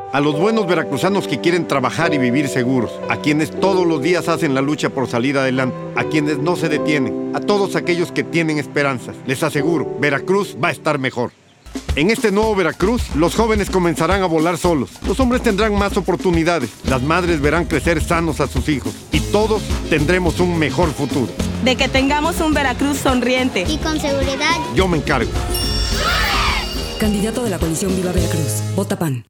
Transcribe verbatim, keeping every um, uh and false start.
A los buenos veracruzanos que quieren trabajar y vivir seguros, a quienes todos los días hacen la lucha por salir adelante, a quienes no se detienen, a todos aquellos que tienen esperanzas, les aseguro, Veracruz va a estar mejor. En este nuevo Veracruz, los jóvenes comenzarán a volar solos, los hombres tendrán más oportunidades, las madres verán crecer sanos a sus hijos y todos tendremos un mejor futuro. De que tengamos un Veracruz sonriente y con seguridad, yo me encargo. Candidato de la coalición Viva Veracruz. Vota P A N.